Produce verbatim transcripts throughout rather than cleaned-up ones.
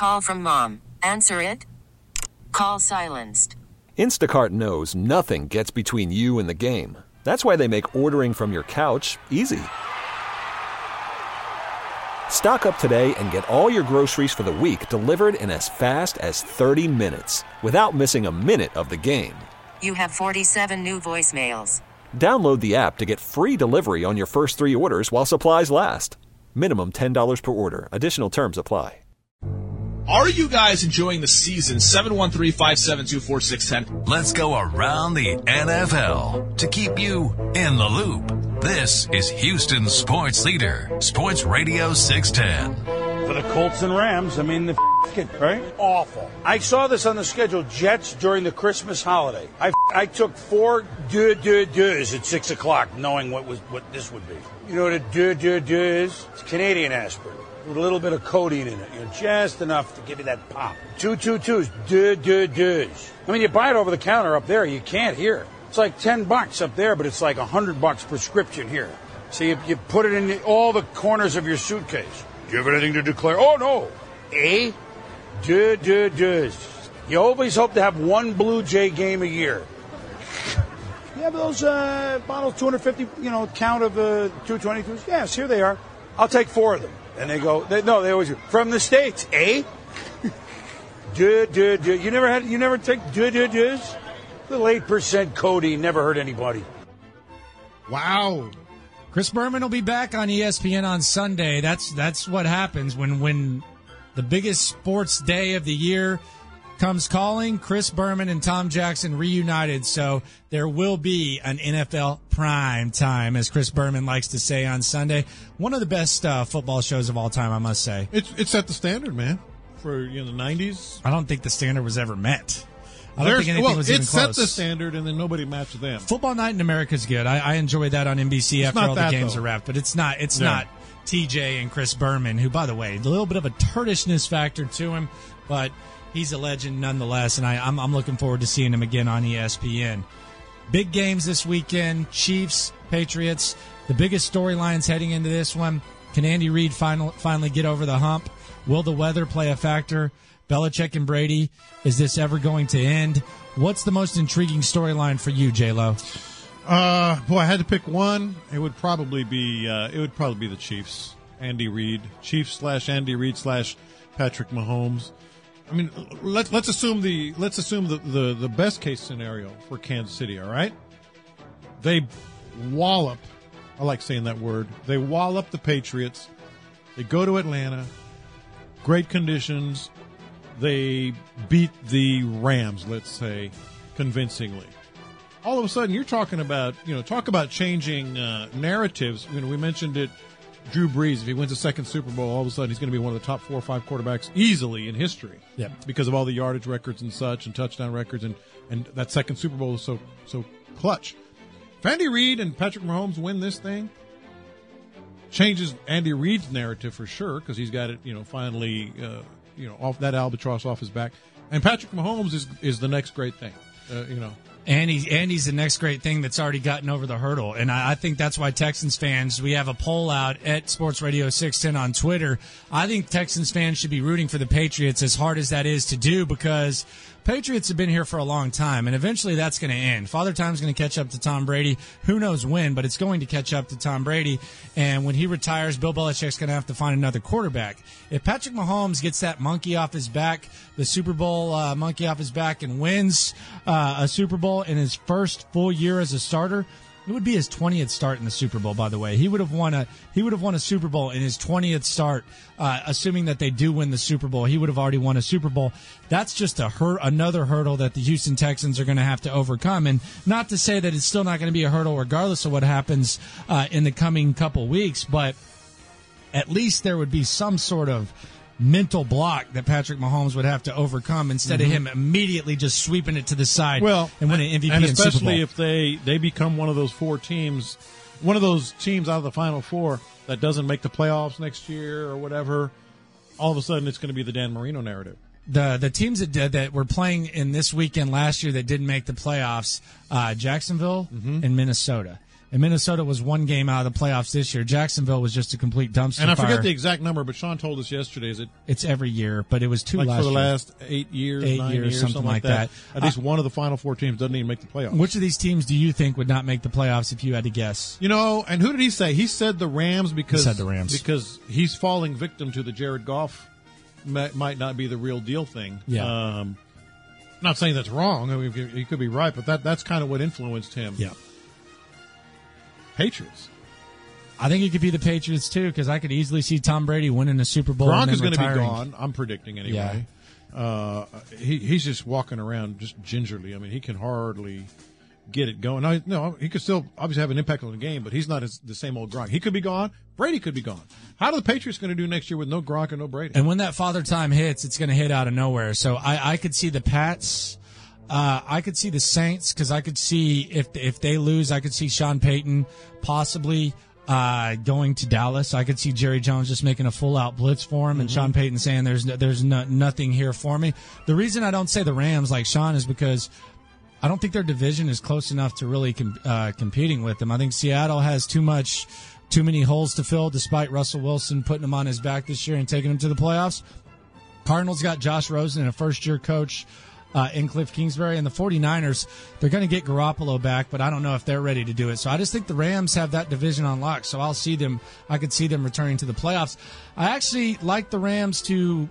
Call from mom. Answer it. Call silenced. Instacart knows nothing gets between you and the game. That's why they make ordering from your couch easy. Stock up today and get all your groceries for the week delivered in as fast as thirty minutes without missing a minute of the game. You have forty-seven new voicemails. Download the app to get free delivery on your first three orders while supplies last. Minimum ten dollars per order. Additional terms apply. Are you guys enjoying the season? seven one three, five seven two, four six one zero. Let's go around the N F L to keep you in the loop. This is Houston's sports leader, Sports Radio six ten. For the Colts and Rams, I mean, the f- it, right? Awful. I saw this on the schedule, Jets during the Christmas holiday. I, f- I took four deux deux deux at six o'clock, knowing what was what this would be. You know what a deux deux deux is? It's Canadian aspirin with a little bit of codeine in it, you know, just enough to give you that pop. Two two twos, deux deux deux. I mean, you buy it over the counter up there, you can't here. It's like ten bucks up there, but it's like a hundred bucks prescription here. So you, you put it in the, all the corners of your suitcase. Do you have anything to declare? Oh, no. A, deux, deux, deux. You always hope to have one Blue Jay game a year. You have those uh, bottles, two hundred fifty, you know, count of uh, two twenty-twos? Yes, here they are. I'll take four of them. And they go, they, no, they always go, from the States, eh? deux, deux, deux. You never had, you never take deux, deux, deux? Little eight percent codeine, never hurt anybody. Wow. Chris Berman will be back on E S P N on Sunday. That's that's what happens when, when the biggest sports day of the year comes calling. Chris Berman and Tom Jackson reunited, so there will be an N F L prime time, as Chris Berman likes to say on Sunday. One of the best uh, football shows of all time, I must say. It's it set the standard, man, for you know the nineties. I don't think the standard was ever met. I don't There's, think anything well, was it even close. set the standard, and then nobody matched them. Football Night in America is good. I, I enjoy that on N B C It's after not all that, the games though. are wrapped. But it's not. It's Yeah. not T J and Chris Berman, who, by the way, a little bit of a turtishness factor to him, but he's a legend nonetheless. And I, I'm, I'm looking forward to seeing him again on E S P N. Big games this weekend: Chiefs, Patriots. The biggest storylines heading into this one: can Andy Reid final, finally get over the hump? Will the weather play a factor? Belichick and Brady, is this ever going to end? What's the most intriguing storyline for you, J-Lo? Uh, boy, I had to pick one. It would probably be uh, it would probably be the Chiefs. Andy Reid, Chiefs slash Andy Reid slash Patrick Mahomes. I mean, let's let's assume the let's assume the, the, the best case scenario for Kansas City. All right, they wallop. I like saying that word. They wallop the Patriots. They go to Atlanta. Great conditions. They beat the Rams, let's say, convincingly. All of a sudden, you're talking about, you know, talk about changing uh, narratives. You know, we mentioned it, Drew Brees, if he wins a second Super Bowl, all of a sudden he's going to be one of the top four or five quarterbacks easily in history. Yeah. Because of all the yardage records and such and touchdown records, and, and that second Super Bowl is so, so clutch. If Andy Reid and Patrick Mahomes win this thing, changes Andy Reid's narrative for sure, because he's got it, you know, finally, uh, you know, off that albatross off his back. And Patrick Mahomes is is the next great thing, uh, you know. Andy, Andy's the next great thing that's already gotten over the hurdle. And I, I think that's why Texans fans, we have a poll out at Sports Radio six ten on Twitter. I think Texans fans should be rooting for the Patriots, as hard as that is to do, because Patriots have been here for a long time, and eventually that's going to end. Father Time's going to catch up to Tom Brady. Who knows when, but it's going to catch up to Tom Brady. And when he retires, Bill Belichick's going to have to find another quarterback. If Patrick Mahomes gets that monkey off his back, the Super Bowl uh, monkey off his back, and wins uh, a Super Bowl in his first full year as a starter, it would be his twentieth start in the Super Bowl, by the way. He would have won a he would have won a Super Bowl in his twentieth start, uh, assuming that they do win the Super Bowl. He would have already won a Super Bowl. That's just a hur- another hurdle that the Houston Texans are going to have to overcome. And not to say that it's still not going to be a hurdle regardless of what happens uh, in the coming couple weeks, but at least there would be some sort of mental block that Patrick Mahomes would have to overcome instead mm-hmm. of him immediately just sweeping it to the side well, and winning M V P and and Super Bowl. especially if they, they become one of those four teams, one of those teams out of the Final Four that doesn't make the playoffs next year or whatever, all of a sudden it's going to be the Dan Marino narrative. The the teams that did, that were playing in this weekend last year that didn't make the playoffs, uh, Jacksonville mm-hmm. and Minnesota. And Minnesota was one game out of the playoffs this year. Jacksonville was just a complete dumpster And I fire. forget the exact number, but Sean told us yesterday, is it It's every year, but it was two like last for the year. last eight years, Eight nine years, years, something something, like like that. that. At least Uh, one of the final four teams doesn't even make the playoffs. Which of these teams do you think would not make the playoffs if you had to guess? You know, and who did he say? He said the Rams because He said the Rams. because he's falling victim to the Jared Goff might, might not be the real deal thing. Yeah. Um, not saying that's wrong. I mean, he could be right, but that that's kind of what influenced him. Yeah. Patriots. I think it could be the Patriots, too, because I could easily see Tom Brady winning a Super Bowl. Gronk and then is going to be retiring. gone. I'm predicting anyway. Uh, he he's just walking around just gingerly. I mean, he can hardly get it going. Now, no, he could still obviously have an impact on the game, but he's not as, the same old Gronk. He could be gone. Brady could be gone. How are the Patriots going to do next year with no Gronk and no Brady? And when that father time hits, it's going to hit out of nowhere. So I, I could see the Pats. Uh, I could see the Saints because I could see if if they lose, I could see Sean Payton possibly uh, going to Dallas. I could see Jerry Jones just making a full out blitz for him, and Mm-hmm. Sean Payton saying there's no, there's no, nothing here for me. The reason I don't say the Rams like Sean is because I don't think their division is close enough to really com- uh, competing with them. I think Seattle has too much, too many holes to fill, despite Russell Wilson putting them on his back this year and taking them to the playoffs. Cardinals got Josh Rosen, a first-year coach uh, in Cliff Kingsbury, and the 49ers, they're going to get Garoppolo back, but I don't know if they're ready to do it. So I just think the Rams have that division on lock, so I'll see them. I could see them returning to the playoffs. I actually like the Rams to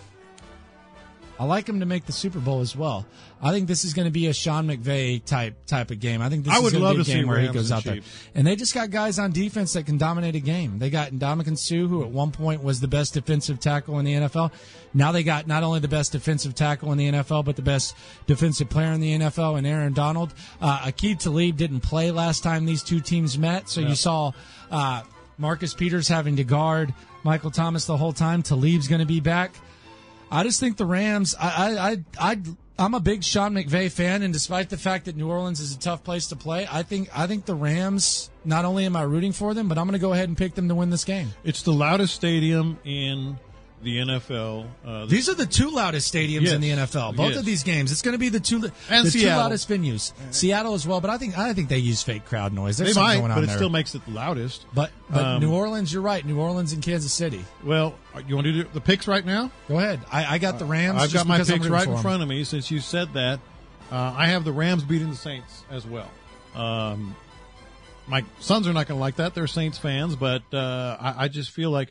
– I like them to make the Super Bowl as well. I think this is going to be a Sean McVay type type of game. I think this I is would going love to be to a game see where he Rams goes and out there. Chiefs. And they just got guys on defense that can dominate a game. They got Ndamukong Suh, who at one point was the best defensive tackle in the N F L. Now they got not only the best defensive tackle in the N F L, but the best defensive player in the N F L, and Aaron Donald. Uh, Aqib Talib didn't play last time these two teams met, so Yeah. you saw uh, Marcus Peters having to guard Michael Thomas the whole time. Talib's going to be back. I just think the Rams. I, I, I, I, I'm a big Sean McVay fan, and despite the fact that New Orleans is a tough place to play, I think I think the Rams. Not only am I rooting for them, but I'm going to go ahead and pick them to win this game. It's the loudest stadium in the N F L. Uh, These are the two loudest stadiums Yes. in the N F L. Both Yes. of these games, it's going to be the two And the two Seattle. loudest venues. Seattle as well, but I think I think they use fake crowd noise. There's they something might, going on but it there. still makes it the loudest. but but um, New Orleans, you're right. New Orleans and Kansas City. Well, you want to do the picks right now? Go ahead. I, I got the Rams. I've just got my because I'm picks rooting right for in 'em. front of me. Since you said that, uh, I have the Rams beating the Saints as well. Um, my sons are not going to like that. They're Saints fans, but uh, I, I just feel like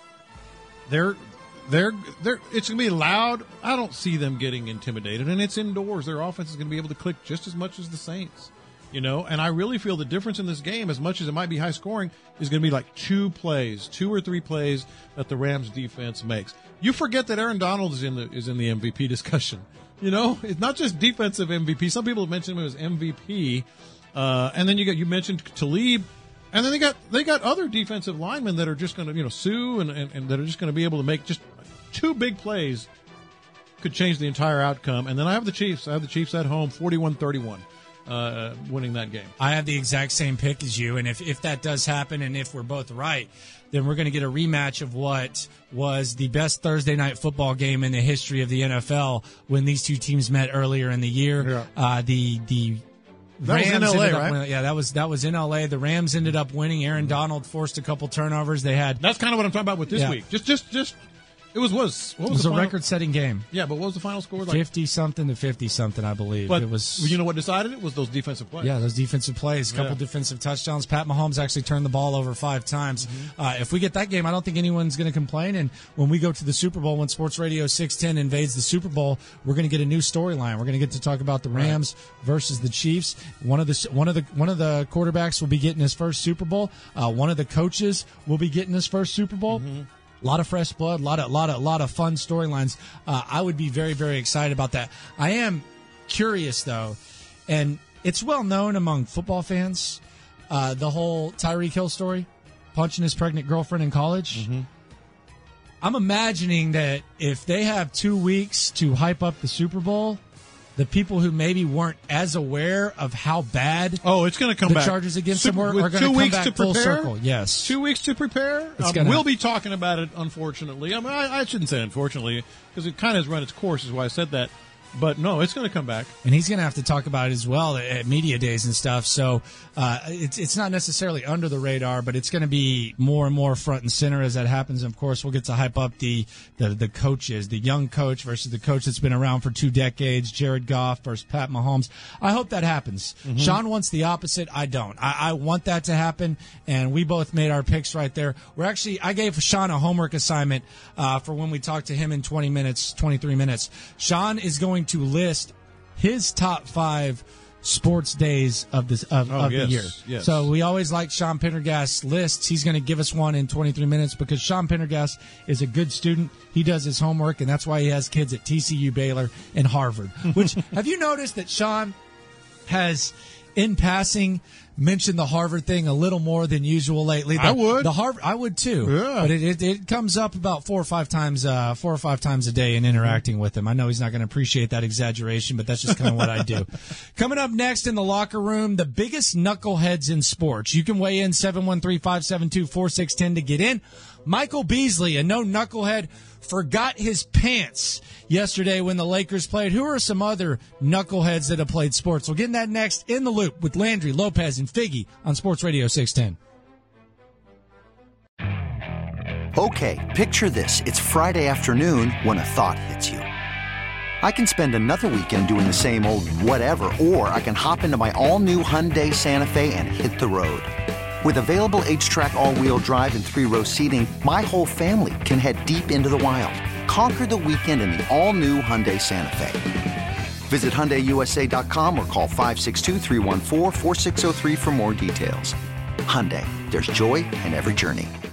they're they're they're. It's going to be loud. I don't see them getting intimidated, and it's indoors. Their offense is going to be able to click just as much as the Saints. You know, and I really feel the difference in this game, as much as it might be high scoring, is going to be like two plays, two or three plays that the Rams defense makes. You forget that Aaron Donald is in the is in the M V P discussion. You know, it's not just defensive M V P. Some people have mentioned him as M V P, uh, and then you got you mentioned Talib, and then they got they got other defensive linemen that are just going to you know Sue and, and, and that are just going to be able to make just two big plays, could change the entire outcome. And then I have the Chiefs. I have the Chiefs at home, forty-one thirty-one. Uh, winning that game. I have the exact same pick as you, and if, if that does happen, and if we're both right, then we're going to get a rematch of what was the best Thursday night football game in the history of the N F L when these two teams met earlier in the year. Yeah. Uh, the the That was Rams in L A, ended up right? winning- yeah, that was that was in L A. The Rams ended up winning. Aaron Donald forced a couple turnovers. They had That's kind of what I'm talking about with this Yeah. week. Just, just, just. It was was what it was, was the a final- record-setting game, Yeah, but what was the final score? Like, fifty something to fifty something, I believe. but it was you know what decided it was those defensive plays. Yeah, those defensive plays, a couple Yeah. defensive touchdowns. Pat Mahomes actually turned the ball over five times. Mm-hmm. Uh, if we get that game, I don't think anyone's going to complain. And when we go to the Super Bowl, when Sports Radio six ten invades the Super Bowl, we're going to get a new storyline. We're going to get to talk about the Rams versus the Chiefs. One of the one of the one of the quarterbacks will be getting his first Super Bowl. Uh, one of the coaches will be getting his first Super Bowl. Mm-hmm. A lot of fresh blood, a lot of, lot of, lot of fun storylines. Uh, I would be very, very excited about that. I am curious though, and it's well known among football fans, uh, the whole Tyreek Hill story, punching his pregnant girlfriend in college. Mm-hmm. I'm imagining that if they have two weeks to hype up the Super Bowl, the people who maybe weren't as aware of how bad Oh, it's going to come the back. charges against Super- him were with are going two to come weeks back to full prepare? circle. Yes. Two weeks to prepare. It's Um, gonna- we'll be talking about it. Unfortunately, I mean, I, I shouldn't say unfortunately because it kind of has run its course. Is why I said that. But no, it's going to come back. And he's going to have to talk about it as well at media days and stuff. So uh, it's it's not necessarily under the radar, but it's going to be more and more front and center as that happens. And of course, we'll get to hype up the, the, the coaches, the young coach versus the coach that's been around for two decades, Jared Goff versus Pat Mahomes. I hope that happens. Mm-hmm. Sean wants the opposite. I don't. I, I want that to happen, and we both made our picks right there. We're actually, I gave Sean a homework assignment uh, for when we talk to him in twenty minutes, twenty-three minutes. Sean is going to list his top five sports days of this of, oh, of yes, the year. Yes. So we always like Sean Pendergast's lists. He's going to give us one in twenty-three minutes because Sean Pendergast is a good student. He does his homework, and that's why he has kids at T C U, Baylor, and Harvard. Which, have you noticed that Sean has, in passing, mentioned the Harvard thing a little more than usual lately? The, I would. The Harvard, I would too. Yeah. But it, it, it comes up about four or five times, uh, four or five times a day in interacting with him. I know he's not going to appreciate that exaggeration, but that's just kind of what I do. Coming up next in the locker room, the biggest knuckleheads in sports. You can weigh in seven one three, five seven two, four six one zero to get in. Michael Beasley, a no knucklehead, forgot his pants yesterday when the Lakers played. Who are some other knuckleheads that have played sports? We'll get in that next in the loop with Landry, Lopez, and Figgy on Sports Radio six ten. Okay, picture this. It's Friday afternoon when a thought hits you. I can spend another weekend doing the same old whatever, or I can hop into my all-new Hyundai Santa Fe and hit the road. With available H-Track all-wheel drive and three-row seating, my whole family can head deep into the wild. Conquer the weekend in the all-new Hyundai Santa Fe. Visit Hyundai U S A dot com or call five six two, three one four, four six zero three for more details. Hyundai, there's joy in every journey.